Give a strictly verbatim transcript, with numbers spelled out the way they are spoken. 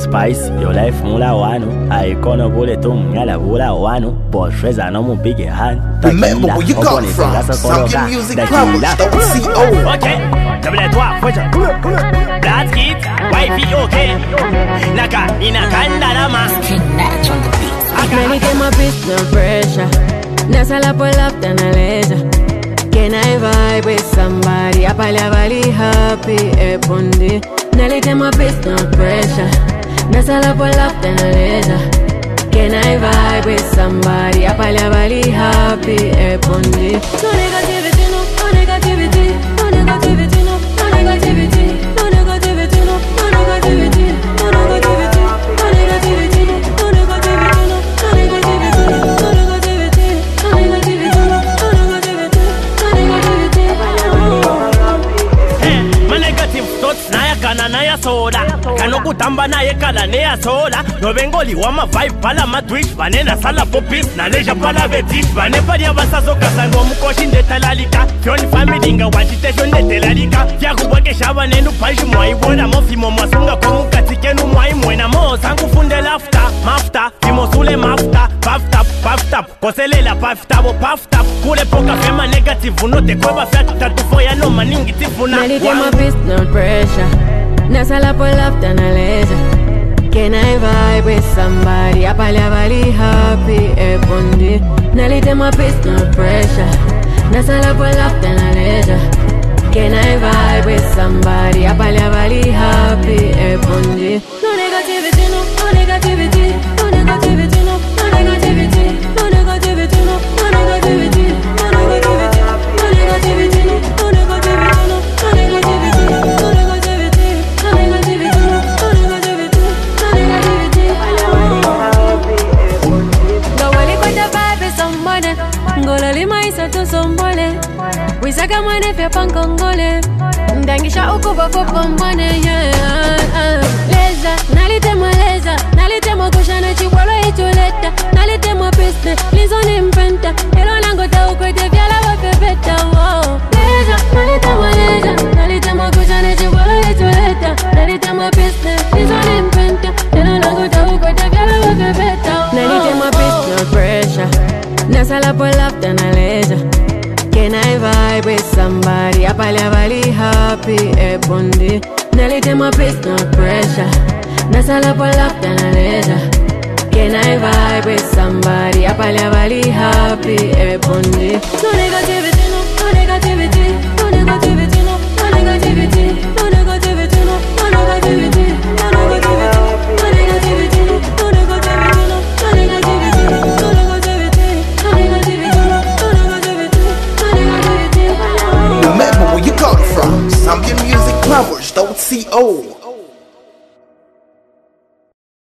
spice, your life mula wanu. I gonna bole to mngala bula wanu. Boss Reza no mu big hand. Remember where you got from. Sounding Music Plumbers, double C O. Okay, double toi, fuja. That's it, wifey okay. Naka inakanda la ma. Many get my bitch no pressure. Nasa la pull up then I leisure. Can I vibe with somebody? I probably really happy epondi. Nelly get my bitch no pressure. Nasa la pull up then I leisure. Can I vibe with somebody? I probably really happy epondi. No negativity, no, no negativity, no negativity, no, no negativity, no negativity, no, no negativity, no negativity, no negativity, no negativity, no. Na ya soda kano kutamba naye kala ne ya soda no bengoli wa ma vibe pala ma twitch banena sala popis na leja pala betis bane pali abasazo kasango mukoshi ndetalika fioni family nga wajitation ndetalika ya kubweke shaba nenu paishi mwai bona mofimo masunga komukati kenu mwai mwena mo sangu funde lafta mafta kimosule mafta pafta pafta koselela pafta bo pafta kule poka fema negative no te kweba fakta tufoya no maningi tifuna Nelly get my bitch no pressure. Nasa la pull up then I leisure. Can I vibe with somebody? I probably really happy epondi. Nelly get my bitch no pressure. Nasa la pull up then I leisure. Can I vibe with somebody? I probably really happy epondi. No negativity, no, no negativity, no negativity, no, no negativity, no negativity, no, no negativity, no negativity, no negativity, no negativity, no, no negativity, no negativity. Ngola lima isa tu sombole Wisaka mwane fya pankongole Ndangisha ukuba kupombone yeah. Leza, nalitemo leza Nalitemo kushana chiwalo ituleta Nalitemo piste, lizo ni mpenta Elo nango ta ukwete vyala wapepeta wow. Leza, nalitemo leza Nalitemo kushana chiwalo ituleta Nalitemo piste, lizo ni mpenta Elo nango ta ukwete vyala wapepeta wow. Nalitemo piste, no pressure Nasa la pull up then I leisure. Can I vibe with somebody? I probably really happy epondi. Nelly get my bitch no pressure. Nasa la pull up then I leisure. Can I vibe with somebody? I probably really happy epondi. No negativity, no, no negativity, no negativity, no, no negativity, no negativity, no, no negativity, no negativity, no negativity, no negativity, no, no negativity, no. Remember where you got from. Sounding Music Plumbers, don't C O.